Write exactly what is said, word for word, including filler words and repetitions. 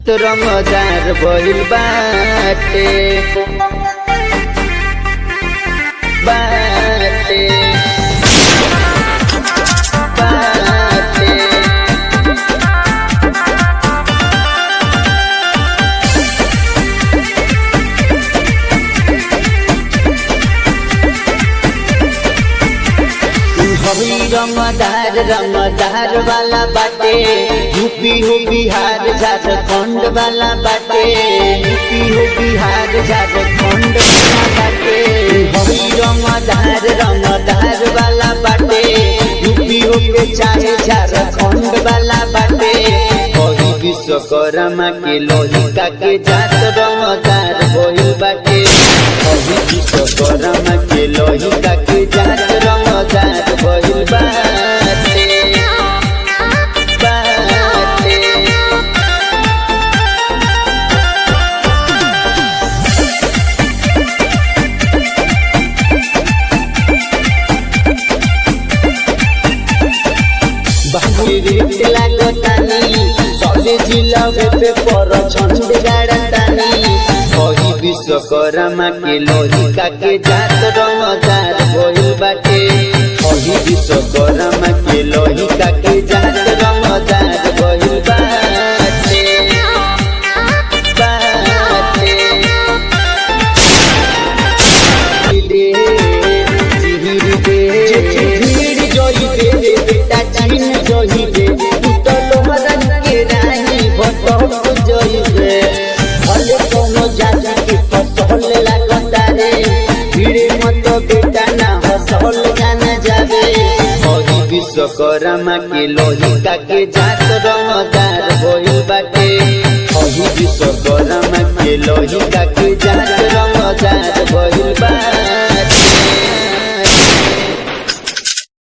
रंगदार भइल बाटे बाटे बाटे हवी रंगदार रंगदार वाला बाटे यूपी हो बिहार झारखंड वाला बाटे यूपी हो बिहार झारखंड वाला बाटे हवी रंगदार रंगदार वाला बाटे यूपी हो के चाहे झारखंड वाला बाटे कही विश्वकर्मा के लोहिका के जात रंगदार भइल बाटे कही विश्वकर्मा के लोहिका के जात रंगदार भइल बाटे बाटे बाहुरी लागतानी सले जिला पे पर छंद गाड़तानी कही विश्वकर्मा के लोहिका के जात रंगदार भइल बाटे कही विश्वकर्मा के लोहिका के जात रंगदार भइल बाटे बाटे दे जिहिर दे जिहिर जोई दे बेटा चिन जोई दे तो लोहरन के रानी भटक जोई दे भले कोनो जाति के फसल लागता रे भीड़े मत बेटा ना हसल जाना जावे कही विश्वकर्मा के लोहिका के जात रंगदार भइल बाटे कही विश्वकर्मा के लोहिका के जात रंगदार